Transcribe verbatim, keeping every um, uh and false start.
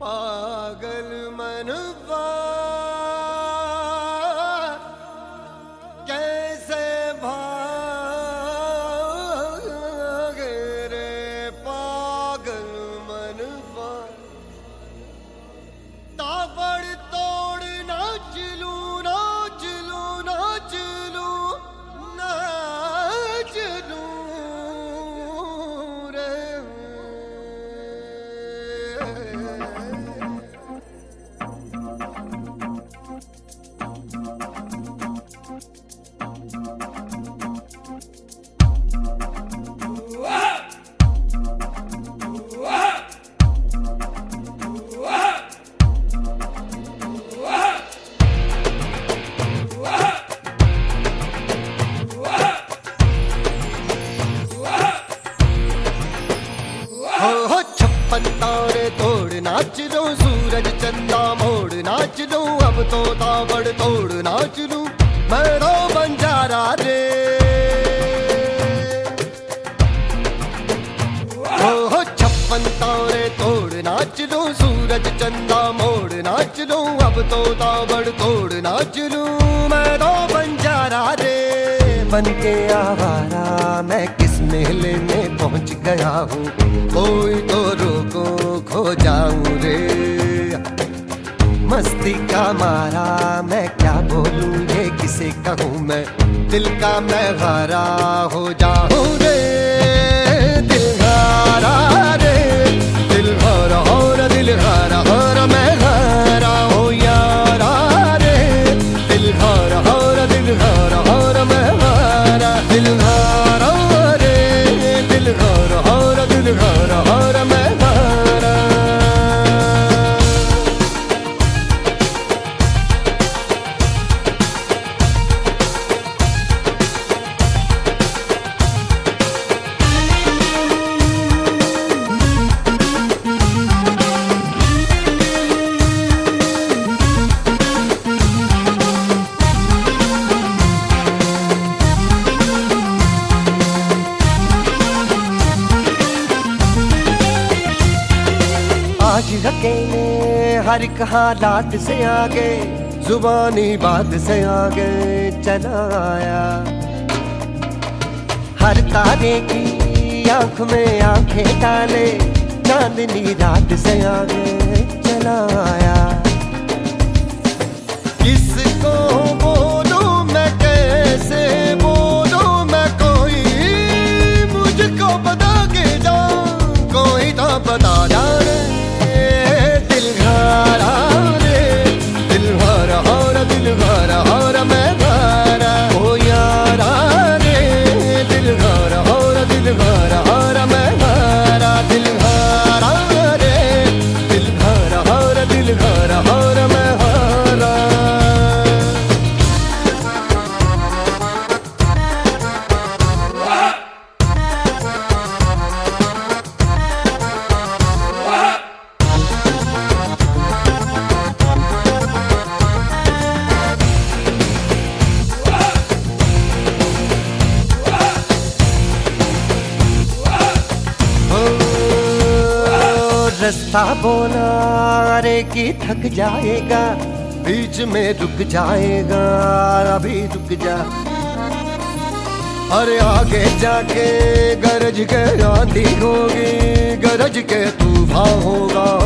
पागल मनवा कैसे भागे रे पागल मनवा। ताबड़ तोड़ नाच लूं नाच लूं नाच लूं नाच लूं रे। हो छप्पन तारे तोड़ नाच लो सूरज चंदा मोड़ नाच लो अब तो ताबड़ तोड़ नाच लूं मैं रो बंजारा रे। हो छप्पन तारे तोड़ नाच लो सूरज चंदा मोड़ नाच लो अब तो ताबड़ तोड़ नाच लूं मैं रो बंजारा रे। बन के आवारा मैं किस मेले में पहुंच गया हूँ कोई तो रोको खो जाऊं रे। मस्ती का मारा मैं क्या बोलूं ये किसे कहूँ मैं दिल का मैं हारा हो जाऊं रे। दिल हारा रे दिल हारा हो रे दिल हारा हो रे मैं हारा हो यारा रे। दिल हारा हो रे दिल हारा हो रे मैं हारा दिल हारा रे दिल हारा हो रे दिल हारा हो रे मैं हारा। आज अकेले हर एक हालात से आगे जुबानी बात से आगे चला आया। हर तारे की आंख में आंखें डाले चांदनी रात से आगे चला आया। किसको बोलूं मैं कैसे बोलूं मैं कोई मुझको बता के जा कोई तो बता जाने। दिल हारा रे दिल हारा हो रे दिल हारा हो रे मैं हारा हो यारा रे। दिल हारा हो रे दिल हारा हो रे मैं हारा दिल हारा रे दिल हारा हो रे दिल हारा हो रे मैं हारा। रास्ता बोला अरे कि थक जाएगा बीच में रुक जाएगा अभी रुक जा। अरे आगे जाके गरज के आंधी होगी गरज के तूफान होगा